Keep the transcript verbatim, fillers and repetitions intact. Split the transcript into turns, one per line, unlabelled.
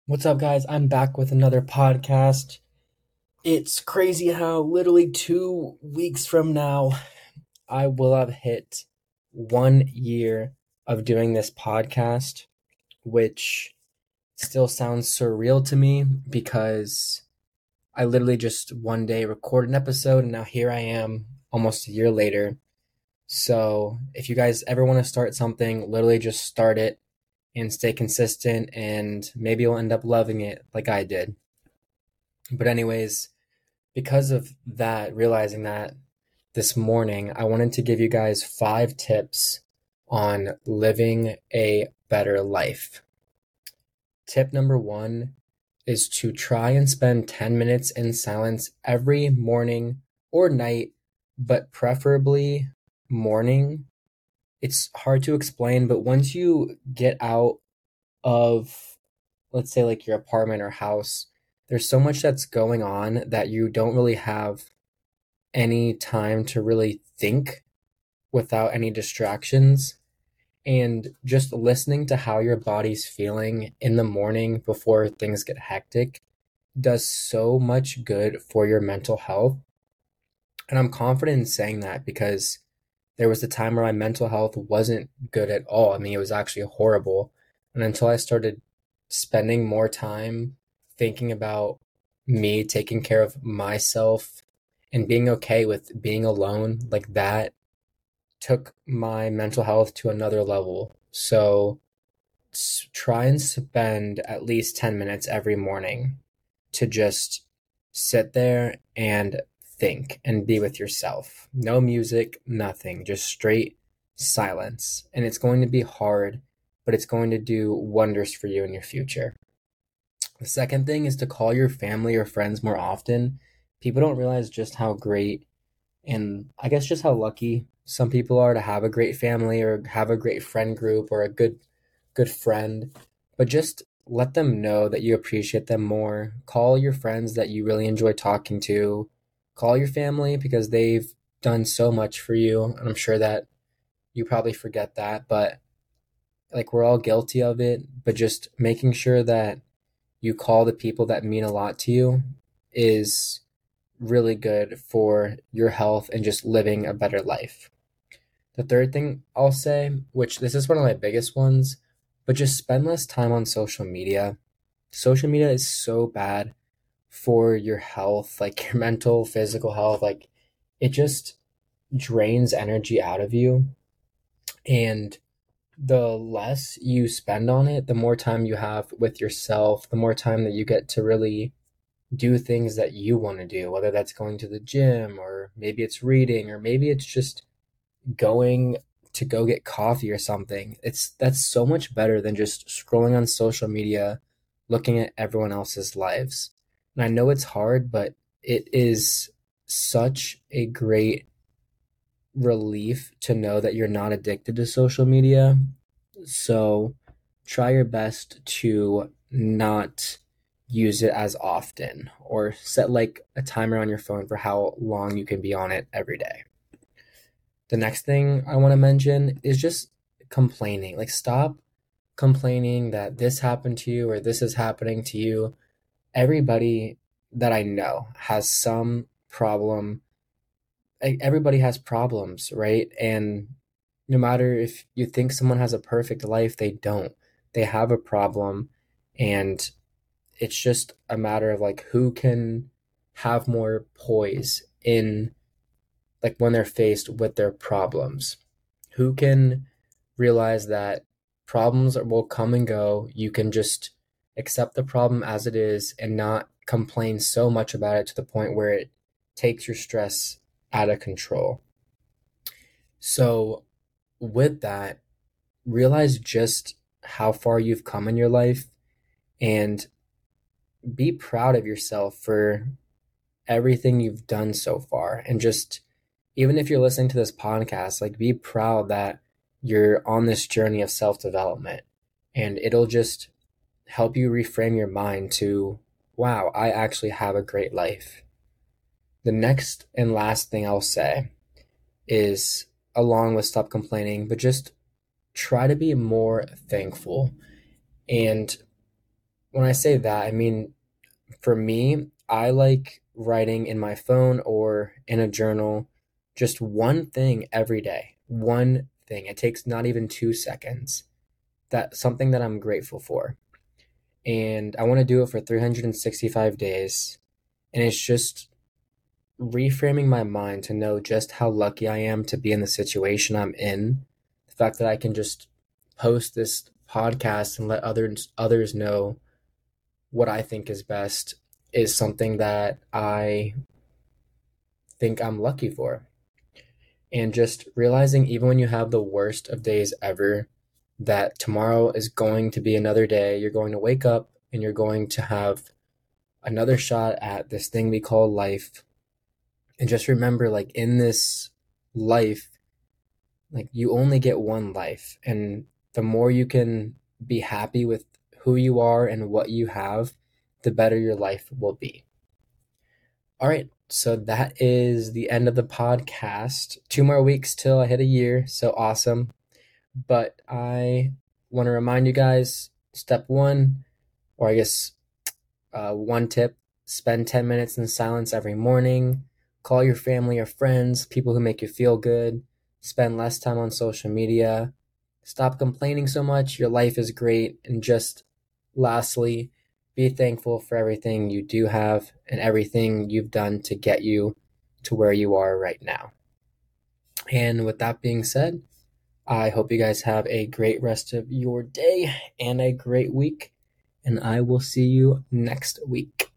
What's up, guys? I'm back with another podcast. It's crazy how literally two weeks from now, I will have hit one year of doing this podcast, which still sounds surreal to me because I literally just one day recorded an episode and now here I am almost a year later. So, if you guys ever want to start something, literally just start it and stay consistent, and maybe you'll end up loving it like I did. But anyways, because of that, realizing that this morning, I wanted to give you guys five tips on living a better life. Tip number one is to try and spend ten minutes in silence every morning or night, but preferably morning. It's hard to explain, but once you get out of, let's say, like your apartment or house, there's so much that's going on that you don't really have any time to really think without any distractions. And just listening to how your body's feeling in the morning before things get hectic does so much good for your mental health. And I'm confident in saying that because there was a time where my mental health wasn't good at all. I mean, it was actually horrible. And until I started spending more time thinking about me taking care of myself and being okay with being alone, like that took my mental health to another level. So s- try and spend at least ten minutes every morning to just sit there and think and be with yourself. No music, nothing, just straight silence. And it's going to be hard, but it's going to do wonders for you in your future. The second thing is to call your family or friends more often. People don't realize just how great and I guess just how lucky some people are to have a great family or have a great friend group or a good good friend. But just let them know that you appreciate them more. Call your friends that you really enjoy talking to. Call your family because they've done so much for you. And I'm sure that you probably forget that, but like we're all guilty of it. But just making sure that you call the people that mean a lot to you is really good for your health and just living a better life. The third thing I'll say, which this is one of my biggest ones, but just spend less time on social media. Social media is so bad for your health, like your mental, physical health. Like it just drains energy out of you. And the less you spend on it, the more time you have with yourself, the more time that you get to really do things that you want to do, whether that's going to the gym or maybe it's reading or maybe it's just going to go get coffee or something. It's that's so much better than just scrolling on social media, looking at everyone else's lives. And I know it's hard, but it is such a great relief to know that you're not addicted to social media. So try your best to not use it as often or set like a timer on your phone for how long you can be on it every day. The next thing I want to mention is just complaining. Like, stop complaining that this happened to you or this is happening to you. Everybody that I know has some problem. e- Everybody has problems, right? And no matter if you think someone has a perfect life, they don't. They have a problem. And it's just a matter of like who can have more poise in like when they're faced with their problems. Who can realize that problems will come and go. You can just accept the problem as it is and not complain so much about it to the point where it takes your stress out of control. So, with that, realize just how far you've come in your life and be proud of yourself for everything you've done so far. And just, even if you're listening to this podcast, like be proud that you're on this journey of self development. And it'll just help you reframe your mind to, wow, I actually have a great life. The next and last thing I'll say is, along with stop complaining, but just try to be more thankful. And when I say that, I mean, for me, I like writing in my phone or in a journal just one thing every day. One thing. It takes not even two seconds. That something that I'm grateful for. And I want to do it for three hundred sixty-five days. And it's just reframing my mind to know just how lucky I am to be in the situation I'm in. The fact that I can just post this podcast and let others others know what I think is best is something that I think I'm lucky for. And just realizing even when you have the worst of days ever, that tomorrow is going to be another day. You're going to wake up and you're going to have another shot at this thing we call life. And just remember, like, in this life, like, you only get one life. And the more you can be happy with who you are and what you have, the better your life will be. All right. So that is the end of the podcast. Two more weeks till I hit a year. So awesome. But I want to remind you guys, step one, or I guess uh, one tip, spend ten minutes in silence every morning. Call your family or friends, people who make you feel good. Spend less time on social media. Stop complaining so much. Your life is great. And just lastly, be thankful for everything you do have and everything you've done to get you to where you are right now. And with that being said, I hope you guys have a great rest of your day and a great week. And I will see you next week.